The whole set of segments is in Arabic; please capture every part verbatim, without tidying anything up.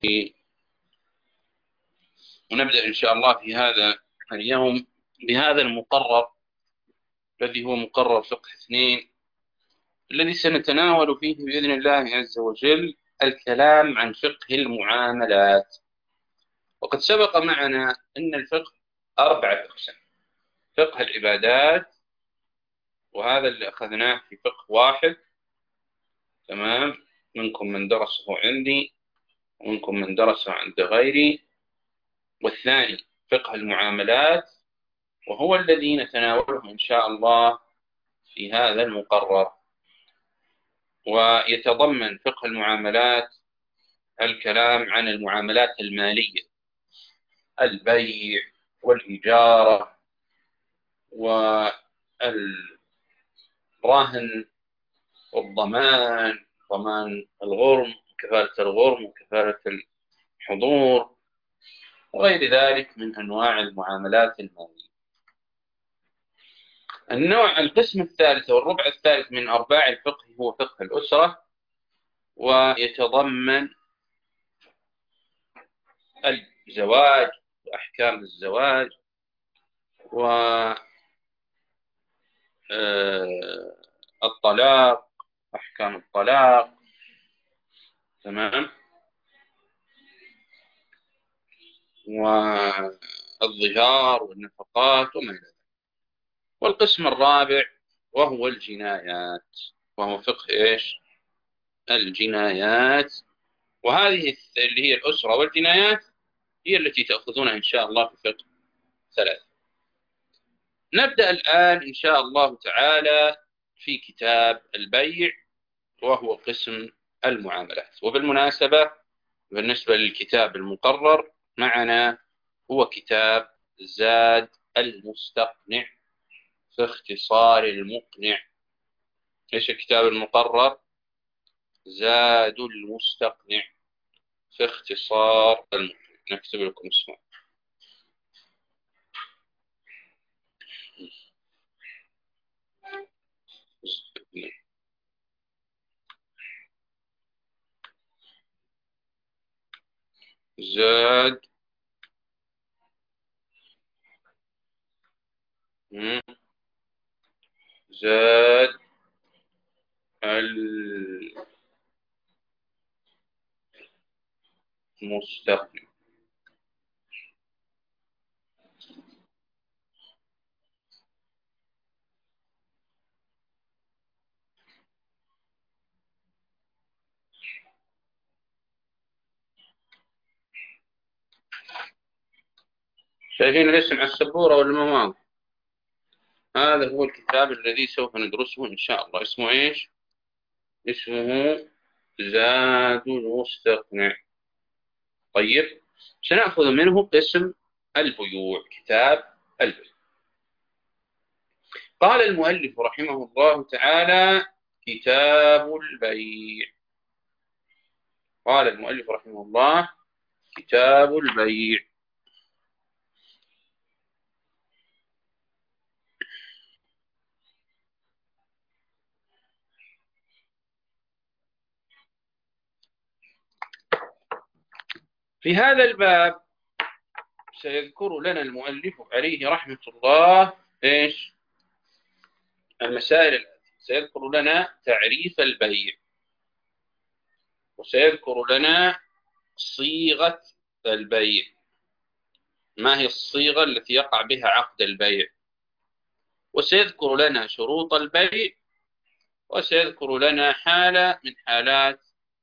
ونبدأ إن شاء الله في هذا اليوم بهذا المقرر الذي هو مقرر فقه اثنين، الذي سنتناول فيه بإذن الله عز وجل الكلام عن فقه المعاملات. وقد سبق معنا أن الفقه أربعة أقسام: فقه العبادات، وهذا اللي أخذناه في فقه واحد، تمام، منكم من درسه عندي ومنكم من درسه عند غيري. والثاني فقه المعاملات، وهو الذي نتناوله إن شاء الله في هذا المقرر. ويتضمن فقه المعاملات الكلام عن المعاملات المالية: البيع والإجارة والرهن والضمان، ضمان الغرم، كفالة الغرم وكفالة الحضور، وغير ذلك من أنواع المعاملات المالية. النوع القسم الثالث والربع الثالث من أرباع الفقه هو فقه الأسرة، ويتضمن الزواج وأحكام الزواج والطلاق، أحكام الطلاق، تمام، والظهار والنفقات وما إلى ذلك. والقسم الرابع وهو الجنايات، وهو فقه إيش؟ الجنايات. وهذه اللي هي الأسرة والجنايات هي التي تأخذونها إن شاء الله في فقه ثلاثة. نبدأ الآن إن شاء الله تعالى في كتاب البيع، وهو قسم المعاملات. وبالمناسبة بالنسبة للكتاب المقرر معنا هو كتاب زاد المستقنع في اختصار المقنع. إيش الكتاب المقرر؟ زاد المستقنع في اختصار المقنع. نكتب لكم اسمه. زاد زاد المستقنع. شايفين الاسم على السبورة ولا ما واضح؟ هذا هو الكتاب الذي سوف ندرسه إن شاء الله. اسمه إيش؟ اسمه زاد المستقنع. طيب، سنأخذ منه قسم البيوع، كتاب البيوع. قال المؤلف رحمه الله تعالى: كتاب البيع. قال المؤلف رحمه الله: كتاب البيع. في هذا الباب سيذكر لنا المؤلف عليه رحمة الله إيش؟ المسائل التي سيذكر لنا تعريف البيع، وسيذكر لنا صيغة البيع، ما هي الصيغة التي يقع بها عقد البيع، وسيذكر لنا شروط البيع، وسيذكر لنا حالة من حالات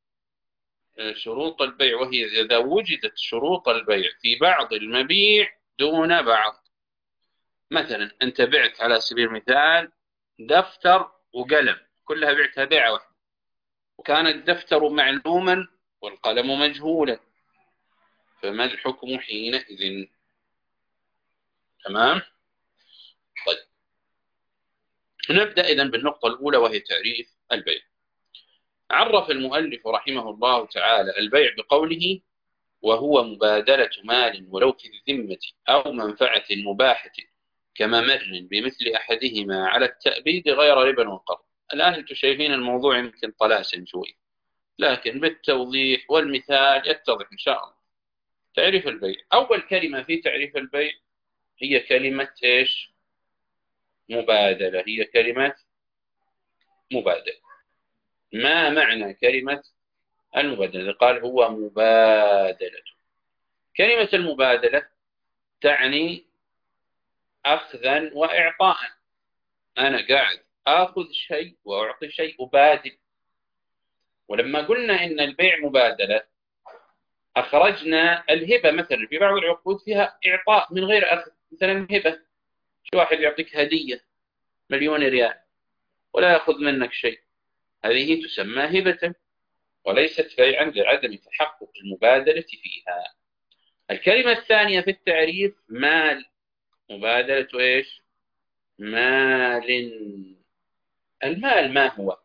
شروط البيع، وهي إذا وجدت شروط البيع في بعض المبيع دون بعض. مثلا أنت بعت على سبيل المثال دفتر وقلم، كلها بعتها بيعة واحدة، وكان الدفتر معلوما والقلم مجهولا، فما الحكم حينئذ؟ تمام؟ طيب، نبدأ إذن بالنقطة الأولى وهي تعريف البيع. عرف المؤلف رحمه الله تعالى البيع بقوله: وهو مبادلة مال ولو في الذمة أو منفعة مباحة كممر بمثل أحدهما على التأبيد غير ربا وقرض. الآن أنتم شايفين الموضوع يمكن طلاسم شوي، لكن بالتوضيح والمثال يتضح إن شاء الله. تعريف البيع، أول كلمة في تعريف البيع هي كلمة إيش؟ مبادلة. هي كلمة مبادلة. ما معنى كلمة المبادلة؟ قال هو مبادلة. كلمة المبادلة تعني أخذا وإعطاء. أنا قاعد آخذ شيء وأعطي شيء، أبادل. ولما قلنا إن البيع مبادلة أخرجنا الهبة. مثلا في بعض العقود فيها إعطاء من غير أخذ، مثلا هبة، شو واحد يعطيك هدية مليون ريال ولا يأخذ منك شيء، هذه تسمى هبة وليست بيعا لعدم تحقق المبادلة فيها. الكلمة الثانية في التعريف مال. مبادلة إيش؟ مال. المال ما هو؟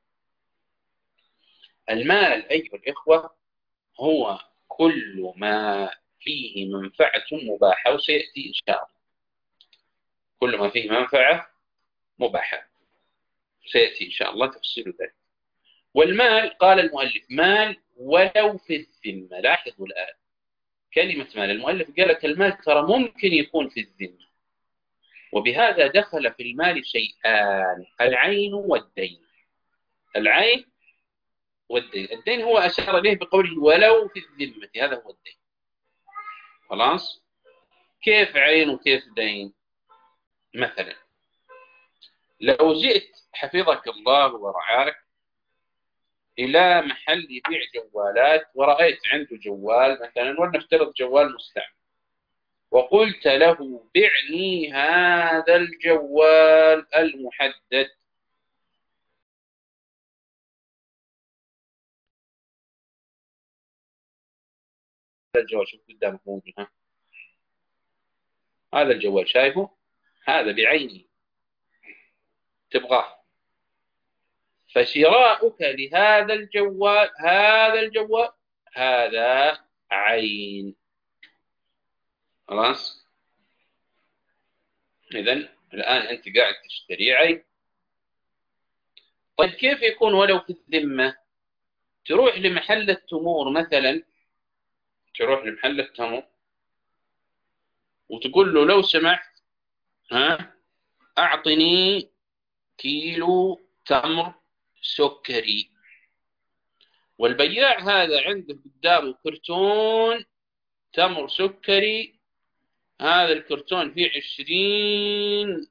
المال أيها الإخوة هو كل ما فيه منفعة مباحة، وسيأتي إن شاء الله. كل ما فيه منفعة مباحة سيأتي إن شاء الله تفصيل ذلك. والمال قال المؤلف مال ولو في الذمة. لاحظوا الآن كلمة مال، المؤلف قال لك المال ترى ممكن يكون في الذمة، وبهذا دخل في المال شيئان: العين والدين. العين والدين. الدين هو أشار إليه بقوله ولو في الذمة، هذا هو الدين. خلاص؟ كيف عين وكيف دين؟ مثلا لو جئت حفظك الله ورعاك إلى محل يبيع جوالات ورأيت عنده جوال مثلا، ولنفترض جوال مستعمل، وقلت له بعني هذا الجوال المحدد. هذا الجوال شوف قدامك موجود، ها؟ هذا الجوال شايفه؟ هذا بعيني تبغاه، فشراؤك لهذا الجوال، هذا الجوال هذا عين. خلاص؟ إذن الآن أنت قاعد تشتري عين. طيب كيف يكون ولو في الذمة؟ تروح لمحل التمور مثلا، تروح لمحل التمور وتقول له لو سمحت ها أعطني كيلو تمر سكري. والبياع هذا عنده قدامه كرتون تمر سكري، هذا الكرتون فيه عشرين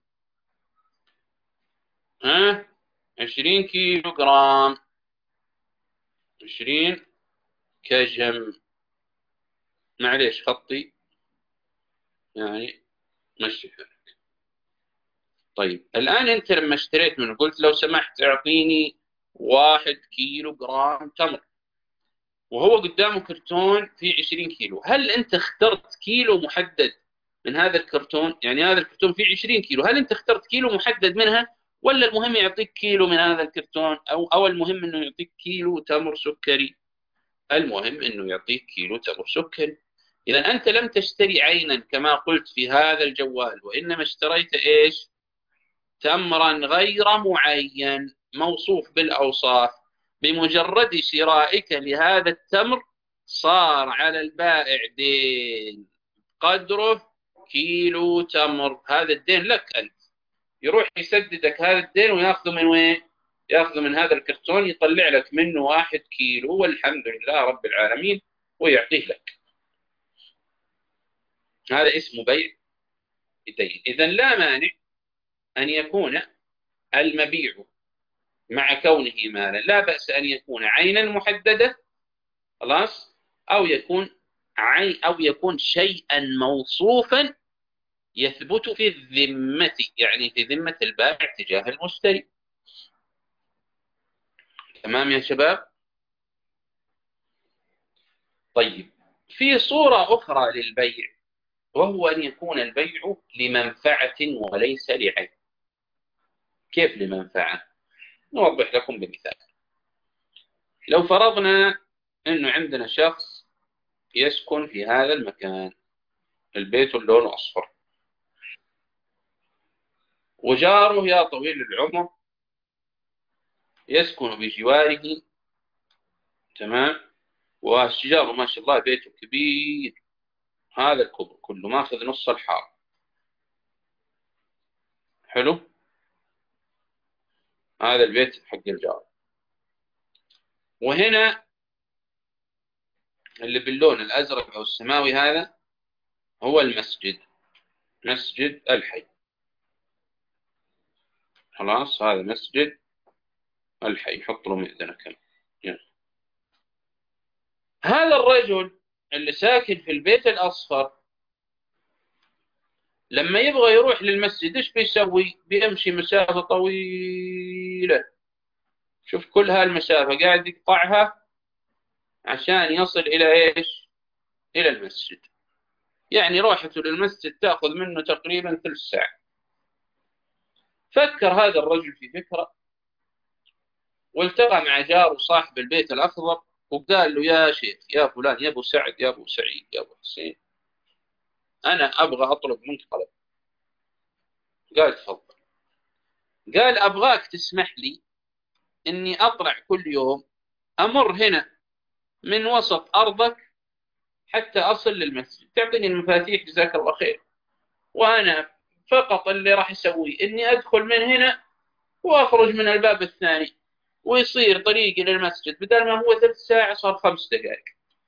ها عشرين كيلو جرام، عشرين كجم. معليش خطي يعني مشي حالك. طيب الآن أنت لما اشتريت منه قلت لو سمحت اعطيني واحد كيلو جرام تمر، وهو قدامه كرتون فيه عشرين كيلو. هل أنت اخترت كيلو محدد من هذا الكرتون؟ يعني هذا الكرتون فيه عشرين كيلو، هل أنت اخترت كيلو محدد منها، ولا المهم يعطيك كيلو من هذا الكرتون، أو أو المهم أنه يعطيك كيلو تمر سكري؟ المهم أنه يعطيك كيلو تمر سكري. إذا أنت لم تشتري عينا كما قلت في هذا الجوال، وإنما اشتريت إيش؟ تمرا غير معين موصوف بالأوصاف. بمجرد شرائك لهذا التمر صار على البائع دين قدره كيلو تمر. هذا الدين لك أنت، يروح يسددك هذا الدين وياخذه من وين؟ ياخذه من هذا الكرتون، يطلع لك منه واحد كيلو والحمد لله رب العالمين ويعطيه لك. هذا اسمه بيع الدين. إذن لا مانع أن يكون المبيع مع كونه مالا، لا بأس أن يكون عينا محددة، خلاص، أو يكون عين أو يكون شيئا موصوفا يثبت في الذمة، يعني في ذمة البائع تجاه المشتري. تمام يا شباب؟ طيب في صورة أخرى للبيع، وهو أن يكون البيع لمنفعة وليس لعين. كيف لمنفعة؟ نوضح لكم بمثال. لو فرضنا أنه عندنا شخص يسكن في هذا المكان، البيت اللون أصفر، وجاره يا طويل العمر يسكن بجواره تمام. والشجار ما شاء الله بيته كبير، هذا الكبر كله ماخذ نص الحارة. حلو. هذا البيت حق الجار. وهنا اللي باللون الأزرق أو السماوي هذا هو المسجد، مسجد الحي. خلاص هذا مسجد الحي، حط له مئذنة كم. هذا الرجل اللي ساكن في البيت الأصفر لما يبغى يروح للمسجد ايش بيسوي؟ بيمشي مسافة طويلة. شوف كل هالمسافة قاعد يقطعها عشان يصل إلى إيش؟ إلى المسجد. يعني روحته للمسجد تأخذ منه تقريبا ثلث ساعة. فكر هذا الرجل في فكرة، والتقى مع جاره صاحب البيت الأخضر وقال له: يا شيخ، يا فلان، يا أبو سعد، يا أبو سعيد، يا أبو حسين، أنا أبغى أطلب منك طلب. قال: تفضل. قال: أبغاك تسمح لي إني أطلع كل يوم أمر هنا من وسط أرضك حتى أصل للمسجد، تعطيني المفاتيح جزاك الله خير، وأنا فقط اللي راح أسويه إني أدخل من هنا وأخرج من الباب الثاني، ويصير طريقي للمسجد بدل ما هو ثلث ساعة صار خمس دقائق.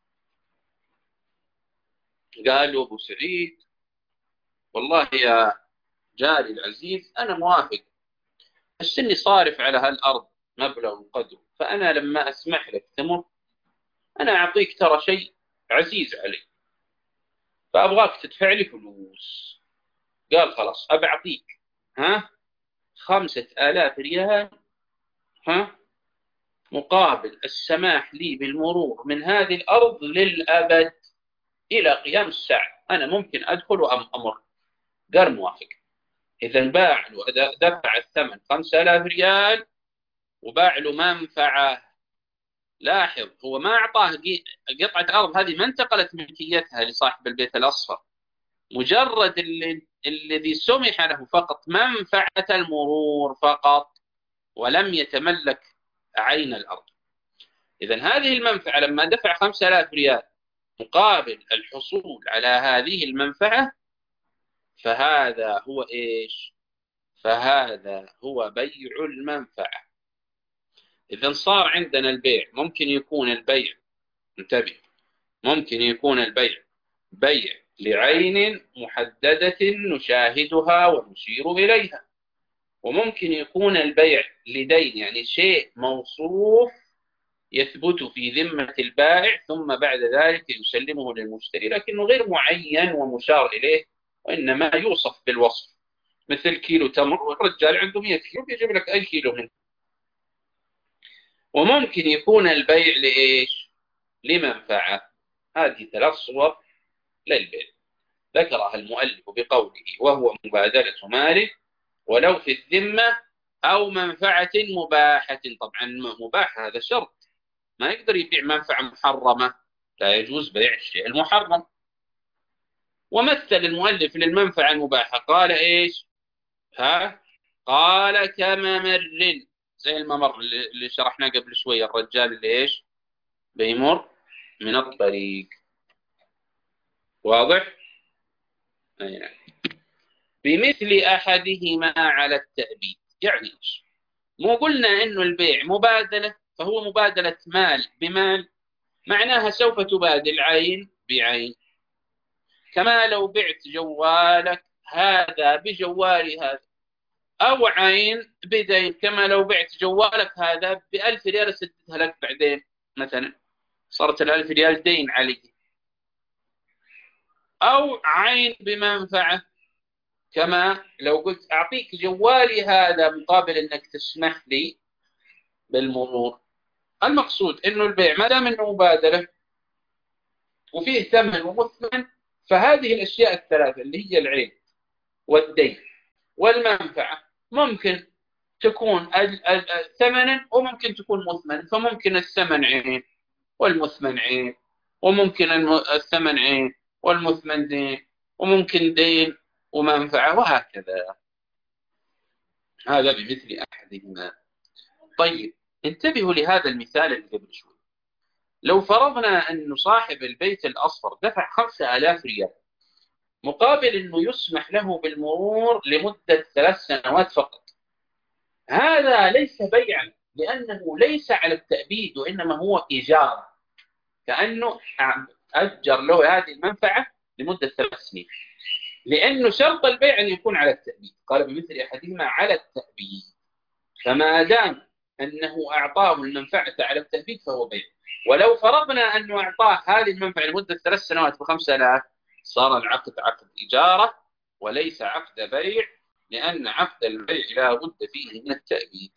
قال له أبو سعيد: والله يا جاري العزيز أنا موافق، بس إني صارف على هالأرض مبلغ وقدره، فأنا لما أسمح لك تمر أنا أعطيك ترى شيء عزيز علي، فأبغاك تدفع لي فلوس. قال: خلاص أبعطيك ها خمسة آلاف ريال ها مقابل السماح لي بالمرور من هذه الأرض للأبد إلى قيام الساعة، أنا ممكن أدخل وأمر. قال: موافق. إذا باع له، دفع الثمن خمسة آلاف ريال وباع له منفعة. لاحظ، هو ما أعطاه قطعة أرض، هذه ما انتقلت ملكيتها لصاحب البيت الأصفر، مجرد اللي الذي سمح له فقط منفعة المرور فقط، ولم يتملك عين الأرض. إذا هذه المنفعة لما دفع خمسة آلاف ريال مقابل الحصول على هذه المنفعة، فهذا هو إيش؟ فهذا هو بيع المنفعة. إذا صار عندنا البيع، ممكن يكون البيع، انتبه، ممكن يكون البيع بيع لعين محددة نشاهدها ونشير إليها، وممكن يكون البيع لدين، يعني شيء موصوف يثبت في ذمة البائع ثم بعد ذلك يسلمه للمشتري، لكنه غير معين ومشار إليه، وإنما يوصف بالوصف، مثل كيلو تمر والرجال عنده مئة كيلو بيجيب لك أي كيلو منه. وممكن يكون البيع لإيش؟ لمنفعة. هذه ثلاث صور للبيع ذكرها المؤلف بقوله: وهو مبادلة مال ولو في الذمة أو منفعة مباحة. طبعا مباح هذا شرط، ما يقدر يبيع منفعة محرمة، لا يجوز بيع الشيء المحرم. ومثل المؤلف للمنفعة المباحة قال إيش؟ ها؟ قال كممر، زي الممر اللي شرحناه قبل شوية، الرجال اللي إيش؟ بيمر من الطريق. واضح؟ أي نعم. بمثل أحدهما على التأبيد. يعني إيش؟ مو قلنا إنه البيع مبادلة، فهو مبادلة مال بمال، معناها سوف تبادل عين بعين، كما لو بعت جوالك هذا بجوالي هذا، أو عين بدين، كما لو بعت جوالك هذا بألف ريال سددها لك بعدين مثلا، صارت الألف ريال دين علي. أو عين بمنفعة، كما لو قلت أعطيك جوالي هذا مقابل أنك تسمح لي بالمرور. المقصود أنه البيع ما دام أنه مبادلة وفيه ثمن ومثمن، فهذه الأشياء الثلاثة اللي هي العين والدين والمنفعة ممكن تكون ثمنا وممكن تكون مثمنا، فممكن الثمن عين والمثمن عين، وممكن الثمن عين والمثمن دين، وممكن دين ومنفعة، وهكذا. هذا بمثل أحدهما. طيب انتبهوا لهذا المثال اللي قبل شوي. لو فرضنا أن صاحب البيت الأصفر دفع خمسة آلاف ريال مقابل أنه يسمح له بالمرور لمدة ثلاث سنوات فقط، هذا ليس بيعا لأنه ليس على التأبيد وإنما هو إيجار، كأنه أجر له هذه المنفعة لمدة ثلاث سنين، لأنه شرط البيع أن يكون على التأبيد. قال بمثل أحدهما على التأبيد، فما دام أنه أعطاه المنفعة على التأبيد فهو بيع. ولو فرضنا أنه أعطاه هذه المنفعة لمدة ثلاث سنوات بخمسة آلاف صار العقد عقد إجارة وليس عقد بيع، لأن عقد البيع لا بد فيه من التأبيد.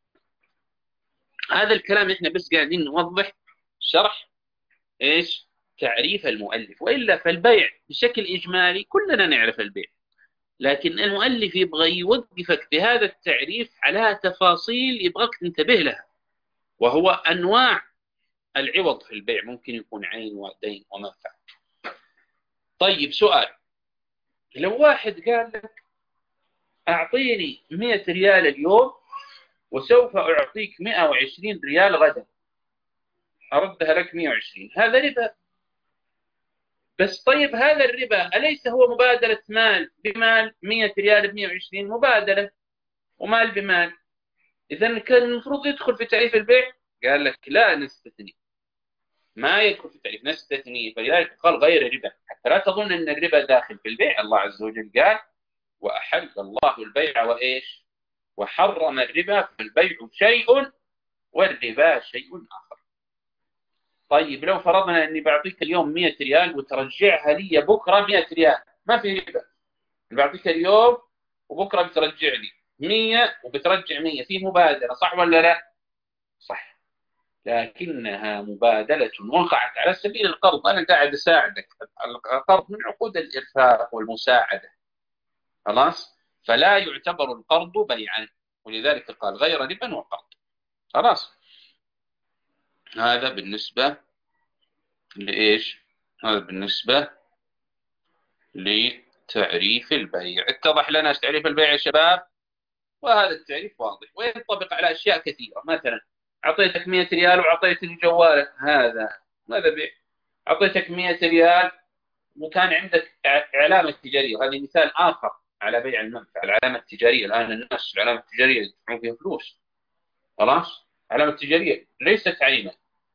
هذا الكلام إحنا بس قاعدين نوضح شرح إيش تعريف المؤلف، وإلا فالبيع بشكل إجمالي كلنا نعرف البيع، لكن المؤلف يبغى يوقفك بهذا التعريف على تفاصيل يبغاك تنتبه لها، وهو أنواع العوض في البيع، ممكن يكون عين ودين ومنفعة. طيب سؤال، لو واحد قال لك أعطيني مئة ريال اليوم وسوف أعطيك مئة وعشرين ريال غدا، أردها لك مئة وعشرين، هذا ربا. بس طيب هذا الربا أليس هو مبادلة مال بمال؟ مئة ريال ب مئة وعشرين مبادلة ومال بمال، إذا كان المفروض يدخل في تعريف البيع. قال لك لا، نستثني، ما يدخل في تعريف، نستثني، فلذلك قال غير ربا، حتى لا تظن أن الربا داخل في البيع. الله عز وجل قال وأحل الله البيع وإيش وحرم الربا، فالبيع شيء والربا شيء آخر. طيب لو فرضنا أني بعطيك اليوم مئة ريال وترجعها لي بكرة مئة ريال، ما في ربا. بعطيك اليوم وبكرة بترجع لي مئة وبترجع مئة، في مبادلة، صح ولا لا؟ صح، لكنها مبادلة وقعت على سبيل القرض، أنا قاعد أساعدك، القرض من عقود الإرفاق والمساعدة، خلاص، فلا يعتبر القرض بيعا، ولذلك قال غير ربا وقرض. خلاص، هذا بالنسبة لإيش؟ هذا بالنسبة لتعريف البيع. اتضح لنا تعريف البيع يا شباب؟ وهذا التعريف واضح وينطبق على أشياء كثيرة. مثلا أعطيتك مئة ريال وأعطيتني جوالك، هذا هذا بيع. أعطيتك مئة ريال وكان عندك علامة تجارية، هذا مثال آخر على بيع المنفعة. العلامة التجارية الآن الناس العلامة التجارية يدفعون فيها فلوس، خلاص، علامة تجارية ليست عينا.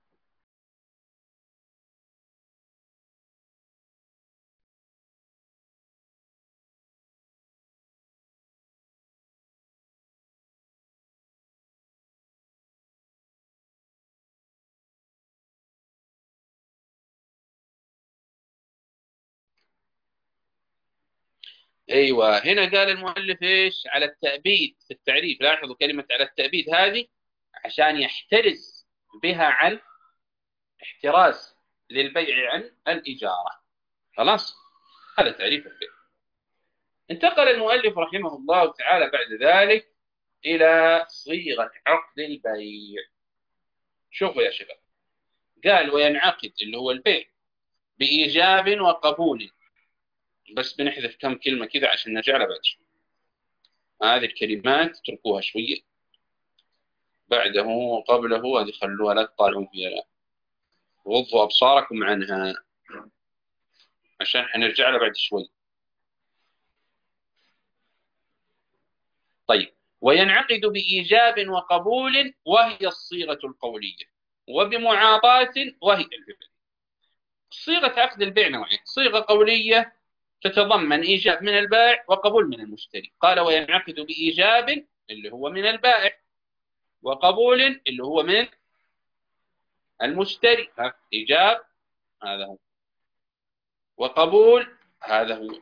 أيوة، هنا قال المؤلف إيش على التأبيد في التعريف. لاحظوا كلمة على التأبيد هذه عشان يحترز بها عن احتراز للبيع عن الإجارة. خلاص، هذا تعريف البيع. انتقل المؤلف رحمه الله تعالى بعد ذلك إلى صيغة عقد البيع. شوفوا يا شباب، قال وينعقد اللي هو البيع بإيجاب وقبول. بس بنحذف كم كلمة كذا عشان نرجع لها بعد شوي. هذه الكلمات تركوها شوية، بعده وقبله هذه خلوها لا تطالعون فيها، لا، غضوا أبصاركم عنها عشان حنرجع لها بعد شوي. طيب، وينعقد بإيجاب وقبول وهي الصيغة القولية، وبمعاطاة وهي الفعل. صيغة عقد البيع نوعين: صيغة قولية تتضمن إيجاب من البائع وقبول من المشتري. قال وينعقد بإيجاب اللي هو من البائع، وقبول اللي هو من المشتري. إيجاب هذا هو، وقبول هذا هو.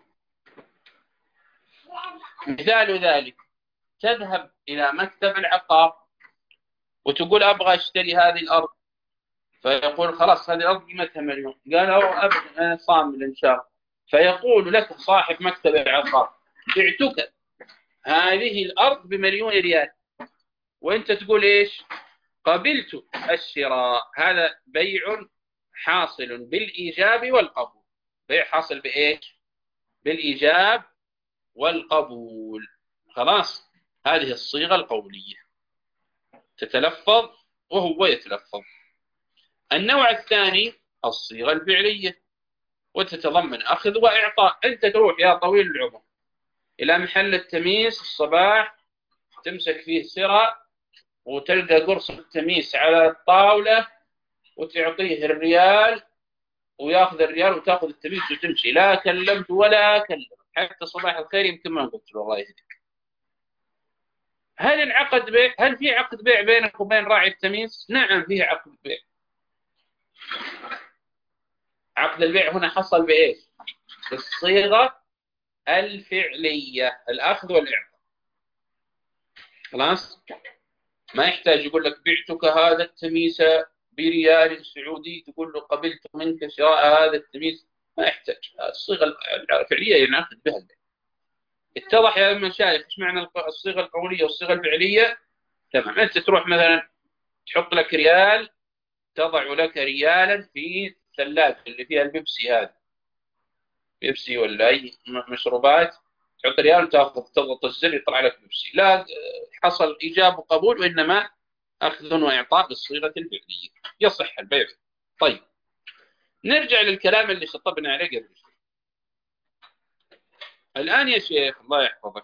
مثال ذلك: تذهب إلى مكتب العقار وتقول أبغى أشتري هذه الأرض، فيقول خلاص هذه الأرض قيمتها مليون. قال أو أبدا أنا صامل إن شاء الله. فيقول لك صاحب مكتب العقار بعتك هذه الأرض بمليون ريال، وأنت تقول إيش؟ قبلت الشراء. هذا بيع حاصل بالإيجاب والقبول. بيع حاصل بإيش؟ بالإيجاب والقبول. خلاص، هذه الصيغة القولية تتلفظ وهو يتلفظ. النوع الثاني الصيغة الفعلية، وتتضمن أخذ وإعطاء. أنت تروح يا طويل العمر إلى محل التميس الصباح، تمسك فيه سرة وتلقى قرص التميس على الطاولة وتعطيه الريال وياخذ الريال وتاخذ التميس وتمشي، لا كلمت ولا كلم حتى صباح الخير يمكن ما قلت له الله يهديك. هل انعقد بيع؟ هل في عقد بيع بينك وبين راعي التميس؟ نعم فيه عقد بيع. عقد البيع هنا حصل بإيش؟ بالصيغة الفعلية، الأخذ والإعطاء. خلاص؟ ما يحتاج يقول لك بعتك هذا التميس بريال سعودي تقول له قبلت منك شراء هذا التميس، ما يحتاج. الصيغة الفعلية ينعقد بها البيع. اتضح يا مشايخ ايش معنى الصيغة القولية والصيغة الفعلية؟ تمام. أنت تروح مثلا تحط لك ريال، تضع لك ريالا في الثلاجة اللي فيها البيبسي، هذا بيبسي ولا أي مشروبات، تحط ريال وتاخذ تضغط الزر يطلع لك بيبسي. لا حصل إيجاب وقبول، وإنما أخذ وإعطاء بالصيغة الفعلية، يصح البيع. طيب نرجع للكلام اللي شطبنا عليه قبل شوي. الآن يا شيخ الله يحفظك،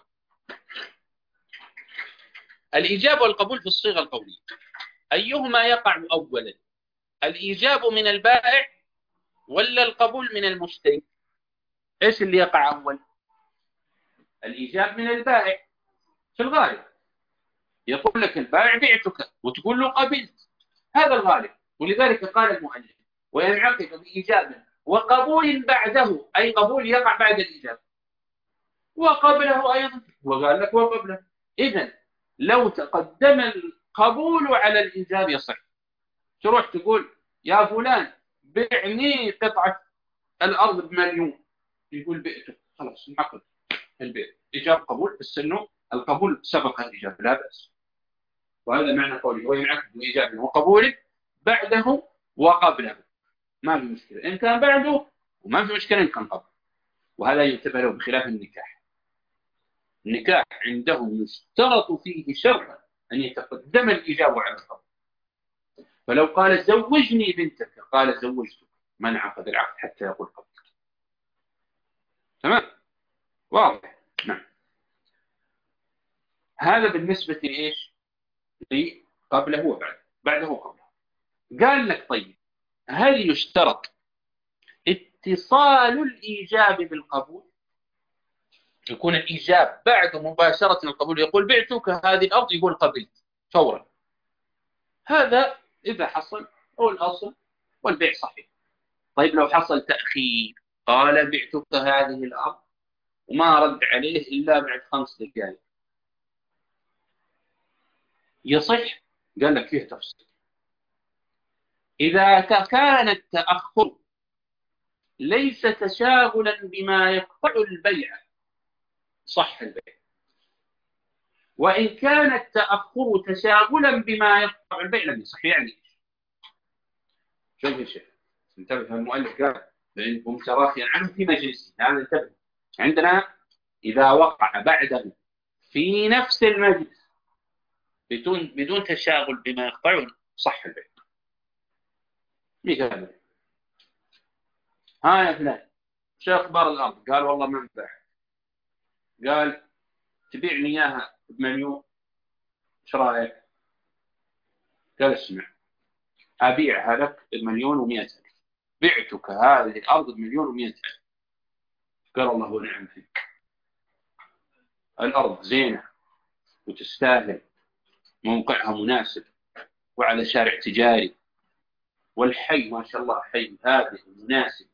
الإيجاب والقبول في الصيغة القولية أيهما يقع أولا؟ الإيجاب من البائع ولا القبول من المشتري؟ إيش اللي يقع أول؟ الإيجاب من البائع في الغالب. يقول لك البائع بعتك وتقول له قبلت، هذا الغالب. ولذلك قال المؤلف وينعقد بإيجاب وقبول بعده، أي قبول يقع بعد الإيجاب، وقبله أيضا، وقال لك وقبله. إذن لو تقدم القبول على الإيجاب يصح. تروح تقول يا فلان بعني قطعة الأرض بمليون، يقول بئتك، خلاص انعقد البيع. إيجاب قبول، بس إنه القبول سبق الإيجاب لا بأس. وهذا معنى قوله وينعقد بإيجاب وقبول بعده وقبله، ما في مشكلة إن كان بعده، وما في مشكلة إن كان قبل. وهذا يعتبر بخلاف النكاح. النكاح عندهم يشترط فيه شرطا أن يتقدم الإيجاب على القبول. فلو قال زوجني بنتك قال زوجتك، ما انعقد العقد حتى يقول قبل. تمام؟ واضح؟ نعم. هذا بالنسبة لإيش؟ قبله وبعده، بعده وقبله. قال لك طيب هل يشترط اتصال الإيجاب بالقبول؟ يكون الإيجاب بعد مباشرة القبول، يقول بعتك هذه الأرض، يقول قبلت فورا. هذا إذا حصل هو الأصل والبيع صحيح. طيب لو حصل تأخير، قال بعتك هذه الأرض وما رد عليه إلا بعد خمس دقائق، يصح؟ قال لك فيه تفصيل. إذا كان التأخر ليس تشاغلا بما يقطع البيع صح البيع، وإن كان التأخر تشاغلا بما يقطع البيع لم يصح. يعني شوف يا شيخ، انتبه، المؤلف قال فإنكم تراخيا عنه في مجلس، هذا انتبه. عندنا إذا وقع بعده في نفس المجلس بدون بدون تشاغل بما يقطعه صح البيع. مثال، ها يا فلان شو أخبار الأرض؟ قال والله ما انباع. قال تبيعني إياها بمليون، ايش رايك؟ قال اسمع، أبيعها لك بمليون ومئة ألف، بعتك هذه الأرض بمليون ومئة ألف. قال الله ونعم فيك، الأرض زينة وتستاهل، موقعها مناسب وعلى شارع تجاري، والحي ما شاء الله حي هادئ مناسب.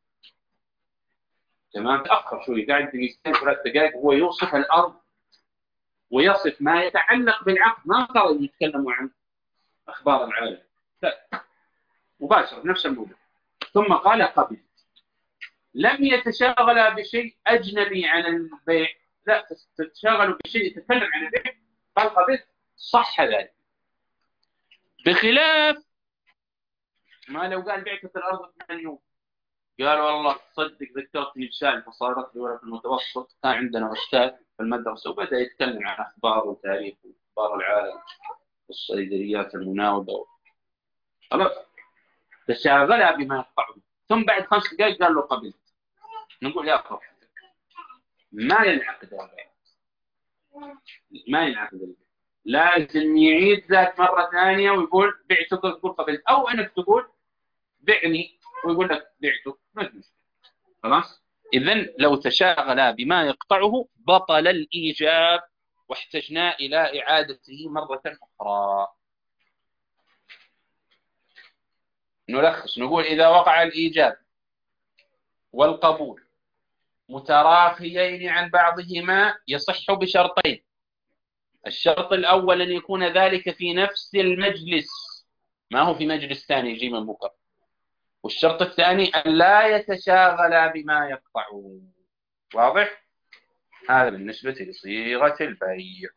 تمام. تأخر شوي، قاعد دقيقتين ثلاث دقائق هو يوصف الأرض ويصف ما يتعلق بالعقد، ما قالوا يتكلموا عن أخبار العالم، لا، مباشرة نفس الموضوع. ثم قال قبل، لم يتشاغل بشيء أجنبي عن البيع، لا، تتشاغلوا بشيء يتكلم عن البيع، قال قبل صح ذلك. بخلاف ما لو قال بعتك الأرض بمليون، قال والله تصدق ذكرتني بسالفة صارت لي في المتوسط، كان عندنا أستاذ في المدرسة وبدأ يتكلم عن أخبار وتاريخ وأخبار العالم والصيدليات المناوبة. خلاص تشاغلها بما يقطعه، ثم بعد خمس دقائق قال له قبلت، نقول يا أخي ما ينعقد البيع، ما ينعقد البيع، لازم يعيد ذات مرة ثانية ويقول بعتك، تقول قبلت، أو أنك تقول بعني ويقول لك بعتك، ما في مشكلة. خلاص. إذن لو تشاغل بما يقطعه بطل الإيجاب، واحتجنا إلى إعادته مرة أخرى. نلخص نقول إذا وقع الإيجاب والقبول متراخيين عن بعضهما يصح بشرطين. الشرط الأول أن يكون ذلك في نفس المجلس، ما هو في مجلس ثاني يجي من بكرة. والشرط الثاني أن لا يتشاغل بما يقطعه. واضح؟ هذا بالنسبة لصيغة البيع.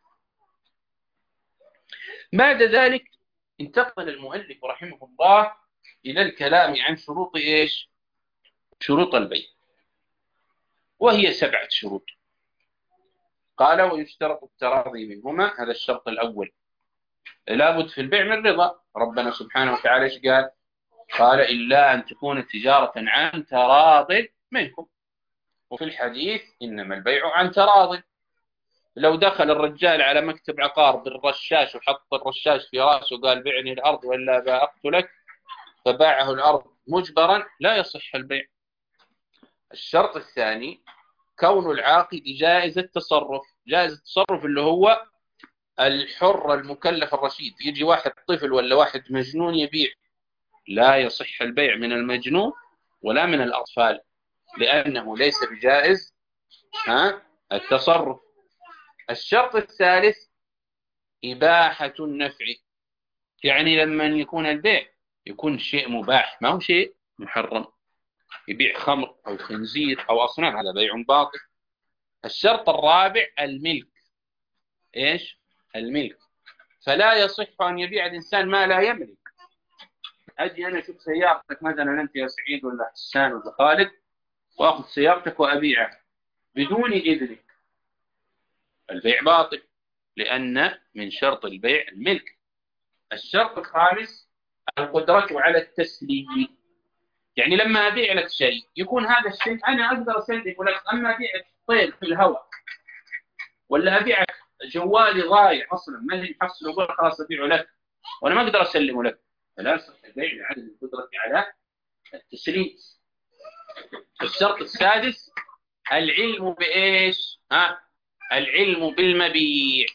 بعد ذلك انتقل المؤلف رحمه الله إلى الكلام عن شروط إيش؟ شروط البيع، وهي سبعة شروط. قال ويشترط التراضي منهما، هذا الشرط الأول. لابد في البيع من رضا. ربنا سبحانه وتعالى ايش قال؟ قال إلا أن تكون تجارة عن تراض منكم. وفي الحديث إنما البيع عن تراض. لو دخل الرجال على مكتب عقار بالرشاش وحط الرشاش في رأسه وقال بعني الأرض ولا بأقتلك، فباعه الأرض مجبرا، لا يصح البيع. الشرط الثاني كون العاقد جائز التصرف. جائز التصرف اللي هو الحر المكلف الرشيد. يجي واحد طفل ولا واحد مجنون يبيع، لا يصح البيع من المجنون ولا من الأطفال، لأنه ليس بجائز ها التصرف. الشرط الثالث إباحة النفع، يعني لما يكون البيع يكون شيء مباح، ما هو شيء محرم. يبيع خمر أو خنزير أو أصنام، هذا بيع باطل. الشرط الرابع الملك. إيش؟ الملك. فلا يصح أن يبيع الإنسان ما لا يملك. أجي أنا أشوف سيارتك مثلا أنت يا سعيد ولا حسان ولا خالد، وأخذ سيارتك وأبيعها بدون إذنك، البيع باطل، لأن من شرط البيع الملك. الشرط الخامس القدرة على التسليم، يعني لما أبيع لك شيء يكون هذا الشيء أنا أقدر أسلمه لك. أما أبيعك طير في الهواء ولا أبيعك جوالي ضايع أصلا ما لي محصل وأقول خلاص أبيعه لك وأنا ما أقدر أسلمه لك، فلا يصح البيع لعدم القدرة على التسليم. الشرط السادس العلم بإيش؟ ها؟ العلم بالمبيع.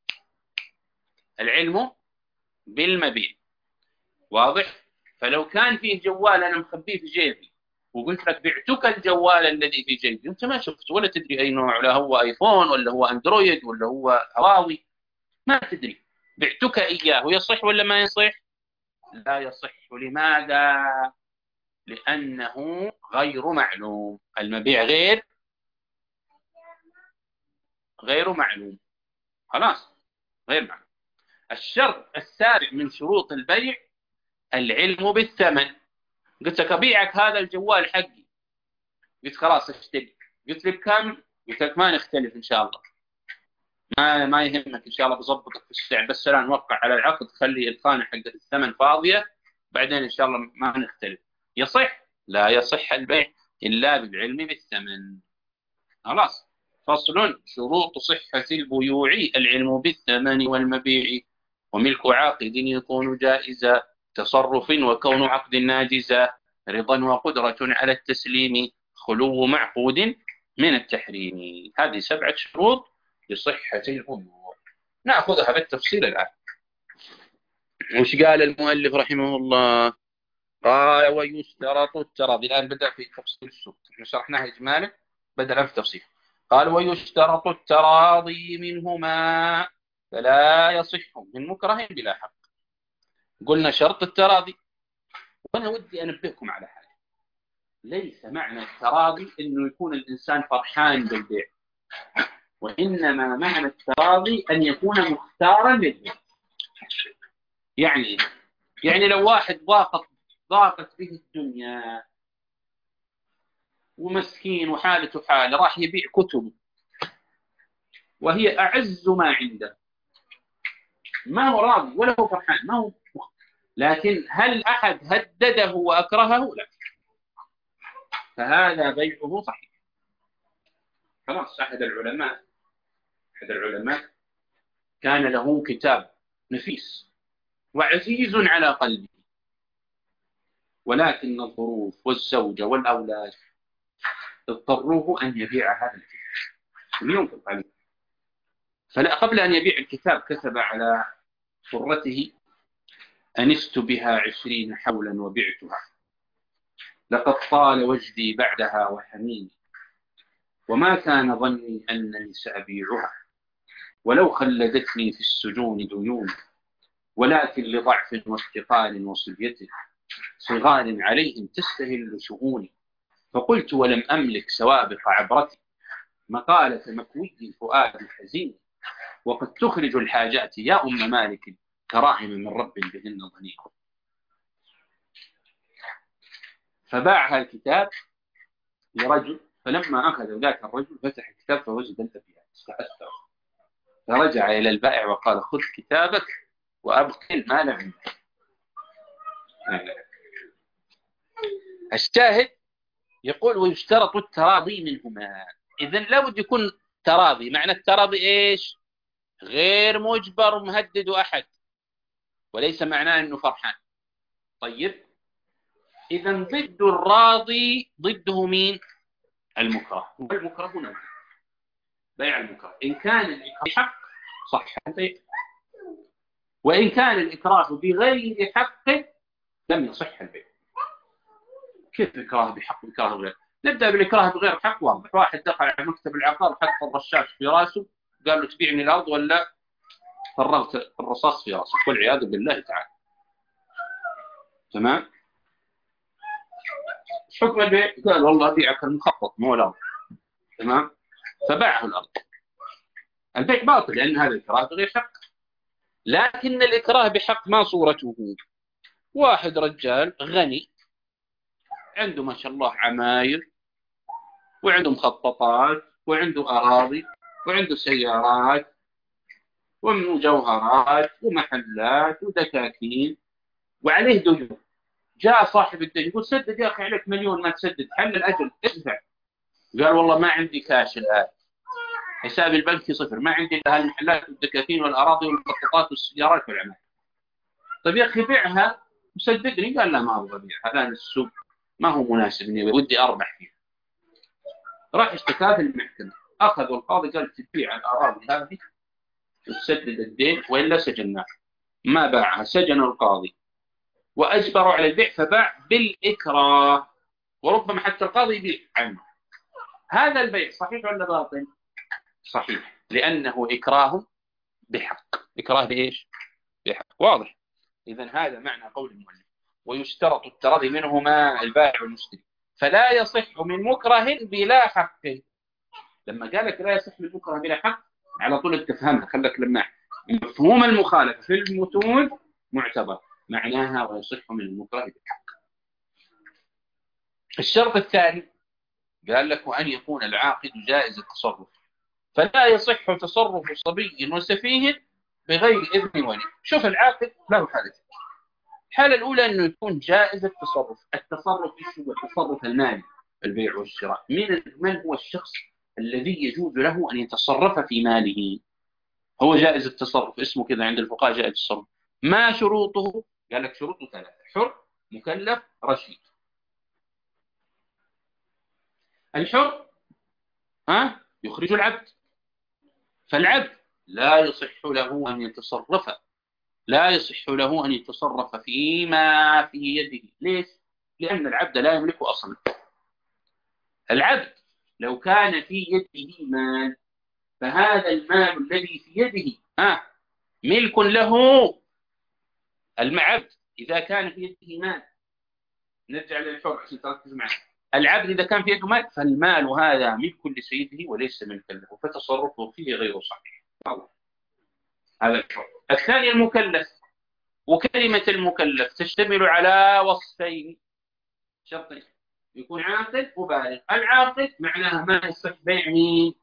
العلم بالمبيع. واضح؟ فلو كان فيه جوال أنا مخبيه في جيبي وقلت لك بعتك الجوال الذي في جيبي، أنت ما شفت ولا تدري أي نوع، لا هو آيفون ولا هو أندرويد ولا هو هواوي، ما تدري، بعتك إياه، يصح ولا ما يصح؟ لا يصح. لماذا؟ لأنه غير معلوم. المبيع غير غير معلوم. خلاص، غير معلوم. الشرط السابع من شروط البيع العلم بالثمن. قلت لك أبيعك هذا الجوال حقي، قلت خلاص اشتري، قلت لي بكم؟ قلت لك ما نختلف إن شاء الله، ما ما يهمك إن شاء الله بظبطك في السعر، بس لا نوقع على العقد، خلي الخانة حق الثمن فاضية، بعدين إن شاء الله ما نختلف. يصح؟ لا يصح البيع إلا بالعلم بالثمن. خلاص. فصل. شروط صحة البيوع العلم بالثمن والمبيع، وملك عاقد يكون جائزا، تصرف وكون عقد ناجزا، رضا وقدرة على التسليم، خلو معقود من التحريم. هذه سبعة شروط لصحة البيوع، نأخذها بالتفصيل الآن. وش قال المؤلف رحمه الله؟ قال ويشترط التراضي. الآن بدأ في تفصيل الشروط، احنا شرحناها إجمالا، بدأ الآن في تفصيل. قال ويشترط التراضي منهما فلا يصح من مكره بلا حق. قلنا شرط التراضي، وأنا ودي أنبهكم على حاجة. ليس معنى التراضي أنه يكون الإنسان فرحان بالبيع، وإنما معنى التراضي أن يكون مختارا للبيع. يعني يعني لو واحد ضاقت ضاقت به الدنيا ومسكين وحالته حاله، راح يبيع كتب وهي أعز ما عنده، ما هو راضي ولا هو فرحان، ما هو لكن هل أحد هدده وأكرهه؟ لا، فهذا بيعه صحيح. خلاص، أحد العلماء أحد العلماء كان له كتاب نفيس وعزيز على قلبه، ولكن الظروف والزوجة والأولاد اضطروه أن يبيع هذا الكتاب لينفق عليه. فلا، قبل أن يبيع الكتاب كتب على صرته: أنست بها عشرين حولا وبعتها، لقد طال وجدي بعدها وحنيني، وما كان ظني أنني سأبيعها، ولو خلدتني في السجون ديون، ولكن لضعف وافتقار وصبية صغار عليهم تستهل شؤوني، فقلت ولم أملك سوابق عبرتي مقالة مكوي الفؤاد الحزين، وقد تخرج الحاجات يا أم مالك كراهم من رب بهن ظنين. فباعها الكتاب لرجل، فلما أخذ ذاك الرجل فتح الكتاب فوجد الأبيات استأثر، فرجع إلى البائع وقال: خذ كتابك وأبقي المال عندك. الشاهد يقول: ويشترط التراضي منهما. إذن لابد يكون تراضي. معنى التراضي إيش؟ غير مجبر ومهدد أحد، وليس معناه أنه فرحان. طيب، إذن ضد الراضي ضده مين؟ المكره. والمكره هنا بيع المكره. إن كان الإكراه حق صح البيع، وإن كان الإكراه بغير حق لم يصح البيع. كيف إكراه بحق وإكراه بغير؟ نبدأ بالإكراه بغير حق واضح. واحد دخل على مكتب العقار حط الرشاش في راسه قال له: تبيعني الأرض ولا فرغت الرصاص في راسك، والعياذ بالله تعالى. تمام؟ حكم البيع قال: والله أبيعك المخطط مو الأرض. تمام؟ فباعه الأرض. البيع باطل لأن هذا الإكراه بغير حق. لكن الإكراه بحق ما صورته؟ واحد رجال غني عنده ما شاء الله عماير، وعنده مخططات، وعنده أراضي، وعنده سيارات ومجوهرات ومحلات ودكاكين، وعليه ديون. جاء صاحب الدين يقول: سدد يا أخي، عليك مليون ما تسدد، حل الأجل ادفع. قال: والله ما عندي كاش الآن، حسابي البنكي صفر، ما عندي إلا هالمحلات والدكاكين والأراضي والمخططات والسيارات والعمال. طيب يا أخي بيعها وسددني. قال: لا، ما أبغى أبيعها، الآن السوق ما هو مناسبني، ودي أربح فيها. راح اشتكى في المحكمة، أخذوا القاضي قال: تبيع الأراضي هذه وتسدد الدين وإلا سجناه. ما باعها، سجن القاضي وأجبروا على البيع، فباع بالإكراه، وربما حتى القاضي يبيع عنه. هذا البيع صحيح ولا باطل؟ صحيح، لأنه إكراه بحق. إكراه بإيش؟ بحق. واضح؟ إذن هذا معنى قول المؤلف: ويشترط التراضي منهما البائع والمشتري، فلا يصح من مكره بلا حق. لما قالك لا يصح من مكره بلا حق، على طول تفهمها، خلك لما مفهوم المخالفة في المتون معتبر، معناها ويصح من المكره بالحق. الشرط الثاني قال لك: وأن يكون العاقد جائز التصرف، فلا يصح تصرف صبي وسفيه بغير إذن ولي. شوف، العاقد له حالتين. الحالة الأولى أنه يكون جائز التصرف. التصرف إيش هو؟ التصرف المالي، البيع والشراء. من من هو الشخص الذي يجوز له أن يتصرف في ماله؟ هو جائز التصرف، اسمه كذا عند الفقهاء جائز التصرف. ما شروطه؟ قال لك شروطه ثلاثة: حر، مكلف، رشيد. الحر ها يخرج العبد، فالعبد لا يصح له أن يتصرف لا يصح له أن يتصرف فيما في يده. ليش؟ لأن العبد لا يملك أصلا. العبد لو كان في يده مال، فهذا المال الذي في يده ها ملك له. العبد إذا كان في يده مال، نرجع للحر عشان تركز معي. العبد إذا كان في يده مال، فالمال هذا ملك لسيده وليس ملكا له، فتصرفه فيه غير صحيح. هذا الحر. الثاني المكلف، وكلمة المكلف تشتمل على وصفين شرطين: يكون عاقل وبالغ. العاقل معناها ما يصح بيع مين؟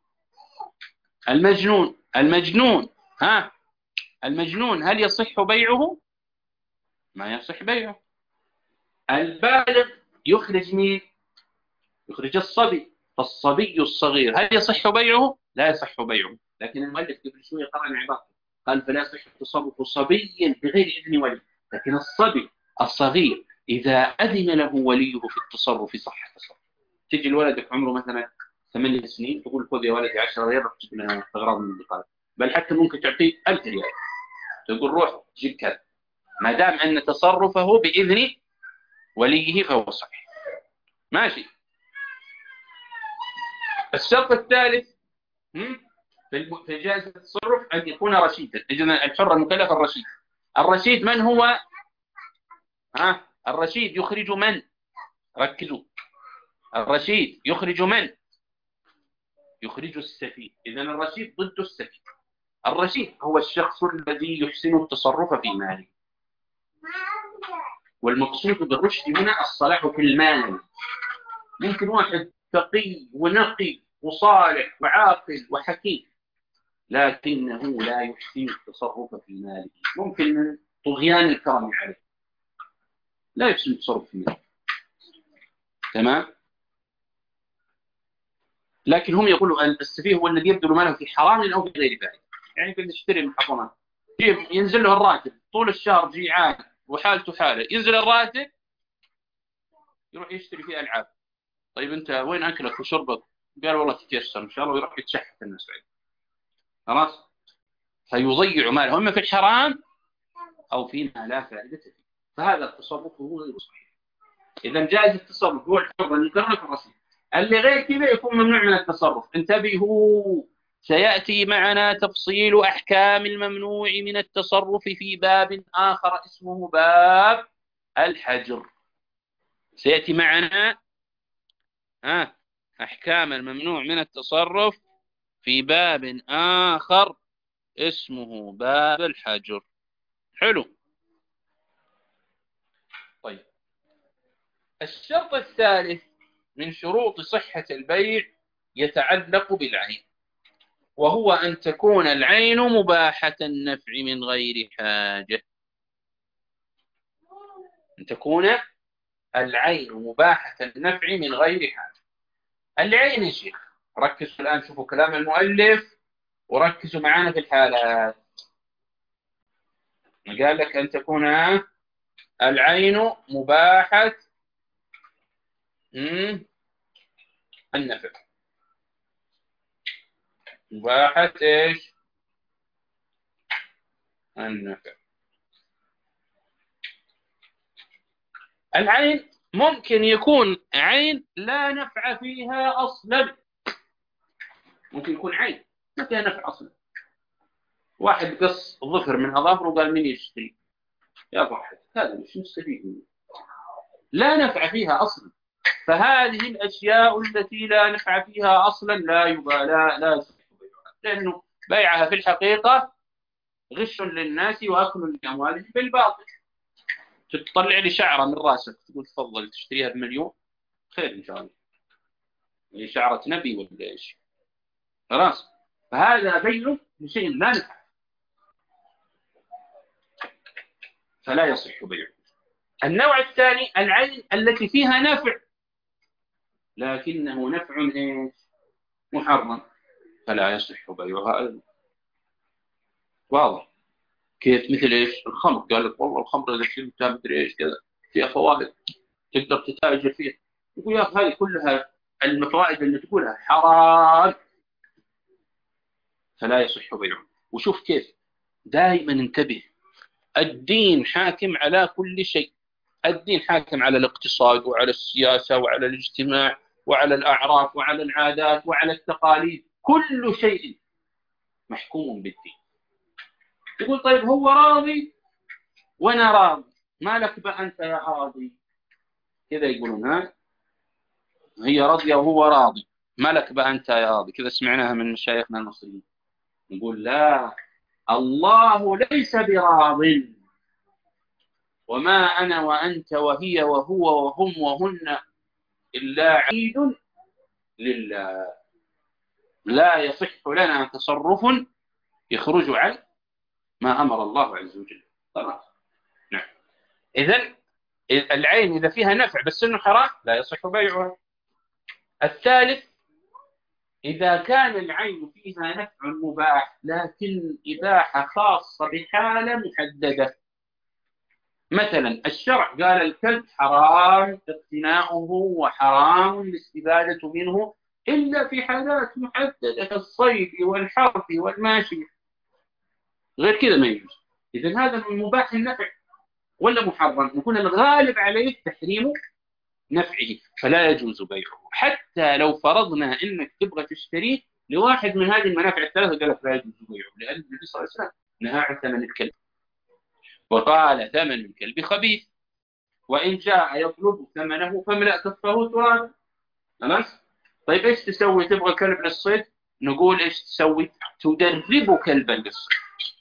المجنون. المجنون ها المجنون هل يصح بيعه؟ ما يصح بيعه. البالغ يخرج مين؟ يخرج الصبي. فالصبي الصغير هل يصح بيعه؟ لا يصح بيعه. لكن المؤلف قبل شوية قرأنا عبارة قال فلا يصح تصرف صبي بغير إذن ولي. لكن الصبي الصغير إذا أذن له وليه في التصرف صح تصرف. تجي لولدك عمره مثلا ثمانية سنين تقول خذ يا ولدي عشرة ريال روح تجيب لنا أغراض من البقالة، بل حتى ممكن تعطيه ألف ريال تقول روح جيب كذا، ما دام أن تصرفه بإذن وليه فهو صحيح. ماشي. الشرط الثالث في جائزة التصرف أن يكون رشيدا. إذن الحر المكلف الرشيد. الرشيد من هو؟ ها الرشيد يخرج من؟ ركزوا. الرشيد يخرج من؟ يخرج السفيه. إذن الرشيد ضد السفيه. الرشيد هو الشخص الذي يحسن التصرف في ماله. والمقصود بالرشد هنا الصلاح في المال. ممكن واحد تقي ونقي وصالح وعاقل وحكيم لكنه لا يحسن التصرف في ماله، ممكن من طغيان الكرم عليه لا يحسن التصرف في ماله. تمام. لكن هم يقولوا السفيه هو الذي يبذل ماله في حرام أو بغير فائدة. يعني كنت تشتري محفظات ينزل له الراتب طول الشهر جيعان وحالته حاله، ينزل الراتب يروح يشتري فيه ألعاب. طيب أنت وين أكلك وشربك؟ قال والله تتيسر إن شاء الله، ويروح يتشحت الناس بعيد. خلاص. فيضيع ماله إما في الحرام أو فيما لا فائدة فيه. فهذا التصرف هو غير صحيح. إذا جائز التصرف هو الحر المكلف الرشيد. اللي غير كذا يكون ممنوع من التصرف. انتبهوا سيأتي معنا تفصيل أحكام الممنوع من التصرف في باب آخر اسمه باب الحجر. سيأتي معنا ها أحكام الممنوع من التصرف في باب آخر اسمه باب الحجر. حلو. طيب الشرط الثالث من شروط صحة البيع يتعلق بالعين، وهو أن تكون العين مباحة النفع من غير حاجة. أن تكون العين مباحة النفع من غير حاجة. العين يا شيخ ركزوا الآن، شوفوا كلام المؤلف وركزوا معنا في الحالات. قال لك أن تكون العين مباحة النفع. مباحة إيش؟ النفع. العين ممكن يكون عين لا نفع فيها أصلا. ممكن يكون عين ما فيها نفع أصلا. واحد قص ظفر من أظافره وقال من يشتري؟ يا واحد هذا مش مستفيد منه، لا نفع فيها أصلا. فهذه الأشياء التي لا نفع فيها أصلا لا يبالى لا لا يصح بيعها، لأنه بيعها في الحقيقة غش للناس وأكل لأموالهم بالباطل. تطلع لي شعرة من راسك تقول تفضل تشتريها بمليون، خير إن شاء الله، هي شعرة نبي ولا إيش؟ خلاص. فهذا بيع لشيء لا نفع فلا يصح بيعه. النوع الثاني العين التي فيها نفع لكنه نفع إيش؟ محرم، فلا يصح بيعها. واضح كيف؟ مثل إيش؟ الخمر. قال لك والله الخمر إذا شربتها مدري إيش كذا فيها فوائد تقدر تتاجر فيها. يقول يا أخي هذه كلها الفوائد اللي تقولها حرام فلا يصح بيعه. وشوف كيف دائما انتبه، الدين حاكم على كل شيء. الدين حاكم على الاقتصاد وعلى السياسة وعلى الاجتماع وعلى الأعراف وعلى العادات وعلى التقاليد، كل شيء محكوم بالدين. يقول طيب هو راضي وأنا راضي، ما لك بقى أنت يا راضي؟ كذا يقولون ها، هي راضية وهو راضي، ما لك بقى أنت يا راضي. كذا سمعناها من مشايخنا المصريين. نقول لا، الله ليس براض، وما أنا وأنت وهي وهو وهم وهن إلا عيد لله. لا يصح لنا تصرف يخرج عن ما أمر الله عز وجل. خلاص. نعم. إذن العين إذا فيها نفع بس إنه حرام لا يصح بيعها. الثالث إذا كان العين فيها نفع مباح لكن إباحة خاصة بحالة محددة. مثلا الشرع قال الكلب حرام اقتناؤه وحرام الاستفادة منه إلا في حالات محددة كالصيد والحرث والماشية، غير كذا ما يجوز. إذن هذا من مباح النفع ولا محرم؟ يكون الغالب عليه تحريم نفعه فلا يجوز بيعه. حتى لو فرضنا انك تبغى تشتريه لواحد من هذه المنافع الثلاثه قال لك لا يجوز بيعه، لان النبي صلى الله عليه وسلم نهى عن ثمن الكلب وقال ثمن الكلب خبيث وان جاء يطلب ثمنه فاملأ كفه تراب. خلاص؟ طيب ايش تسوي؟ تبغى كلب للصيد؟ نقول ايش تسوي؟ تدرب كلبا للصيد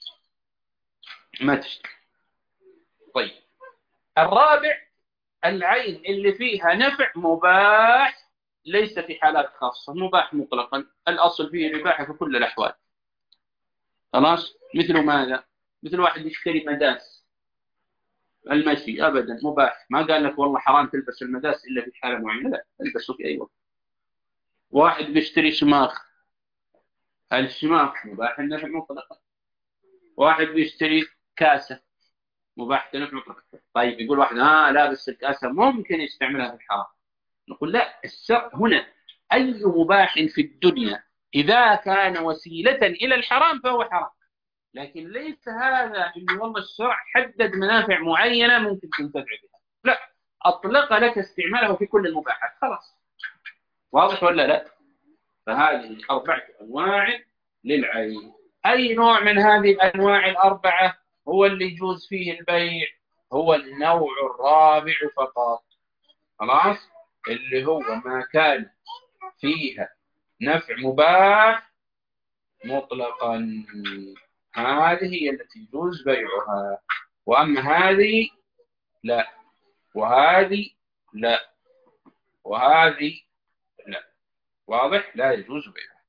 ما تشتري. طيب الرابع العين اللي فيها نفع مباح ليس في حالات خاصة، مباح مطلقا، الأصل فيه الإباحة في كل الأحوال. خلاص؟ مثل ماذا؟ مثل واحد يشتري مداس، المشي أبدا مباح، ما قال لك والله حرام تلبس المداس إلا في حالة معينة، لا تلبسه في أي وقت. واحد بيشتري شماخ، الشماخ مباح النفع مطلقا. واحد بيشتري كاسة مباح النفع مطلقا. طيب يقول واحد ها لا بس الكاسة ممكن يستعملها في الحرام، نقول لا، الشرع هنا أي مباح في الدنيا إذا كان وسيلة إلى الحرام فهو حرام، لكن ليس هذا إنه والله الشرع حدد منافع معينة ممكن تنتفع بها، لا، أطلق لك استعماله في كل المباحات خلاص. واضح ولا لا؟ فهذه أربعة أنواع للعين. أي نوع من هذه الأنواع الأربعة هو اللي يجوز فيه البيع؟ هو النوع الرابع فقط. خلاص؟ اللي هو ما كان فيها نفع مباح مطلقا، هذه هي التي يجوز بيعها. وأما هذه لا، وهذه لا، وهذه لا. واضح؟ لا يجوز بيعها،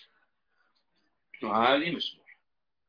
وهذه مسموح.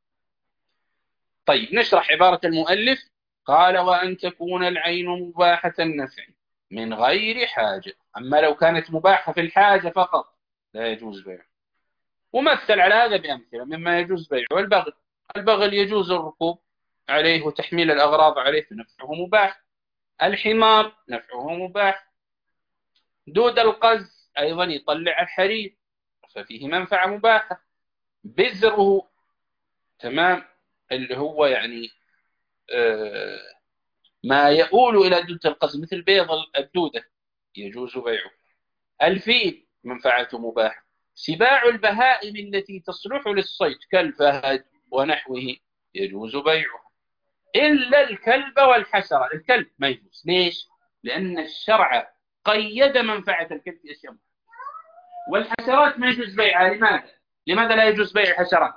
طيب نشرح عبارة المؤلف. قال وأن تكون العين مباحة النفع من غير حاجة. أما لو كانت مباحة في الحاجة فقط لا يجوز بيعها. ومثل على هذا بأمثلة مما يجوز بيعه. البغل، البغل يجوز الركوب عليه وتحميل الأغراض عليه فنفعه مباح. الحمار نفعه مباح. دود القز أيضا يطلع الحرير ففيه منفعة مباحة. بزره تمام، اللي هو يعني آه ما يؤول إلى دودة القز مثل بيض الدودة يجوز بيعه. الفيل منفعته مباحة. سباع البهائم التي تصلح للصيد كالفهد ونحوه يجوز بيعه، إلا الكلب والحشرة. الكلب ما يجوز. ليش؟ لأن الشرع قيد منفعة الكلب في أشياء. والحشرات ما يجوز بيعها. لماذا؟ لماذا لا يجوز بيع الحشرات؟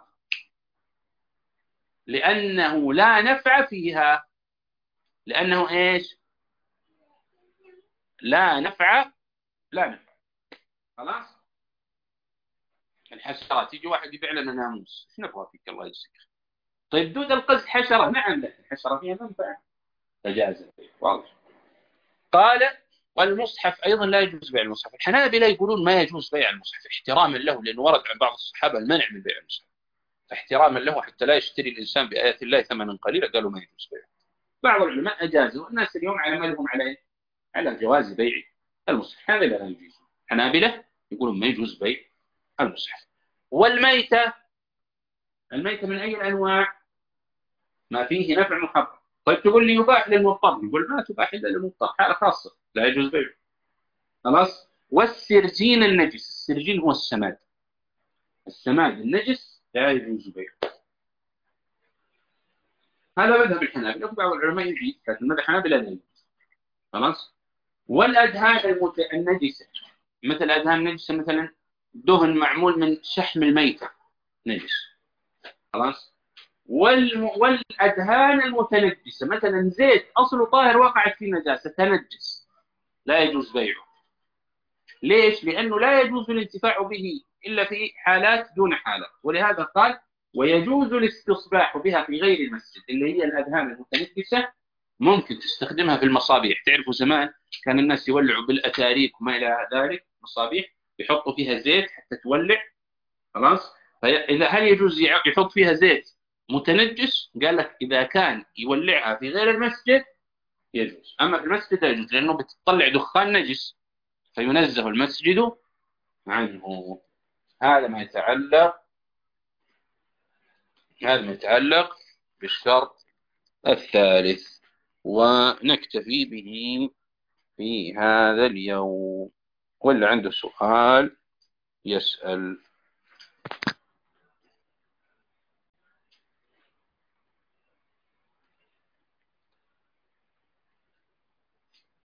لأنه لا نفع فيها. لأنه إيش؟ لا نفع، لا نفع. خلاص؟ الحشرات يجي واحد يبيع لنا ناموس، ايش نبغى فيك الله يجزيك. طيب دود القز حشرة، نعم، لكن الحشرة فيها منفعة فجاز. واضح. قال والمصحف أيضا لا يجوز بيع المصحف. الحنابلة يقولون ما يجوز بيع المصحف احتراما له، لأنه ورد عن بعض الصحابة المنع من بيع المصحف، فاحتراما له حتى لا يشتري الإنسان بآيات الله ثمنا قليلا قالوا ما يجوز بيعه. بعض العلماء أجازوا. الناس اليوم عملهم على على جواز بيع المصحف. الحنابلة لا يجوز. الحنابلة يقولون ما يجوز بيع المصحف. والميتة، الميتة من أي الأنواع؟ ما فيه نفع محرم. طيب تقول لي يباح للمضطر، يقول ما تباح إلا للمضطر، حالة خاصة لا يجوز بيعه. خلاص. والسرجين النجس، السرجين هو السماد، السماد النجس لا يجوز بيعه. هذا مذهب الحنابلة، وبعض العلماء يجيز، لكن مذهب الحنابلة لا يجوز. خلاص. والأدهان المت... النجسة، مثل أدهان النجسة مثلا دهن معمول من شحم الميتة نجس. خلاص. والم... والأدهان المتنجسة مثلا زيت أصله طاهر وقعت فيه نجاسة تنجس لا يجوز بيعه. ليش؟ لأنه لا يجوز الانتفاع به إلا في حالات دون حالات. ولهذا قال ويجوز الاستصباح بها في غير المسجد، اللي هي الأدهان المتنجسة ممكن تستخدمها في المصابيح. تعرفوا زمان كان الناس يولعوا بالأتاريك وما إلى ذلك، مصابيح يحطوا فيها زيت حتى تولع. خلاص. فإذا هل يجوز يع- يحط فيها زيت متنجس؟ قال لك إذا كان يولعها في غير المسجد يجوز، أما في المسجد لا يجوز، لأنه بتطلع دخان نجس فينزه المسجد عنه. هذا ما يتعلق هذا ما يتعلق بالشرط الثالث، ونكتفي به في هذا اليوم. واللي عنده سؤال يسأل.